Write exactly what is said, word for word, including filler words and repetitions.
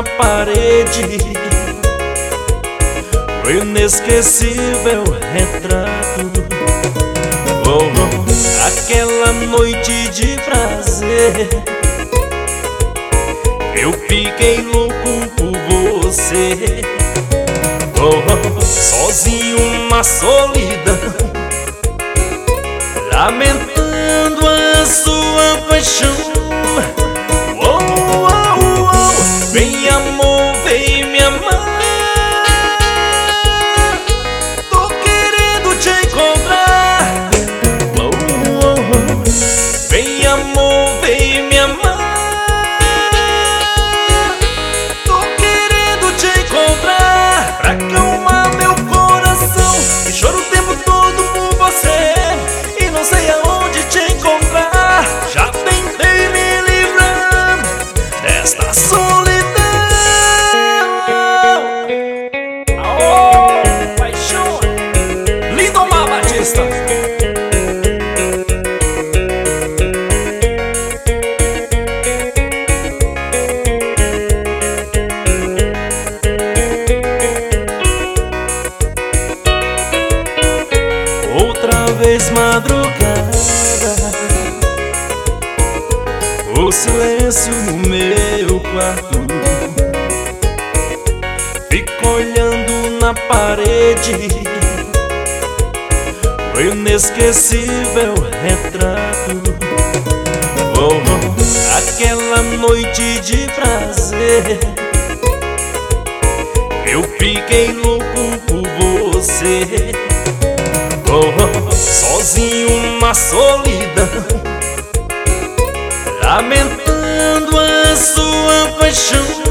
na parede o inesquecível retrato. Oh, oh, aquela noite de prazer, eu fiquei louco por você. Oh, oh, sozinho na solidão, lamentando a sua paixão. Oh, oh, oh, vem amor, vem me amar, tô querendo te encontrar. Oh, oh, oh, vem amor, vem me amar, tô querendo te encontrar. Pra acalmar meu coração, que choro o tempo todo por você e não sei aonde te encontrar. Já tentei me livrar desta solidão. Oh, paixão, Lindomar Batista. Outra vez madrugada, o silêncio no meu quarto, fico olhando na parede o inesquecível retrato. Oh, oh, aquela noite de prazer, eu fiquei louco por você. Oh, oh, sozinho na solidão, lamentando a sua paixão.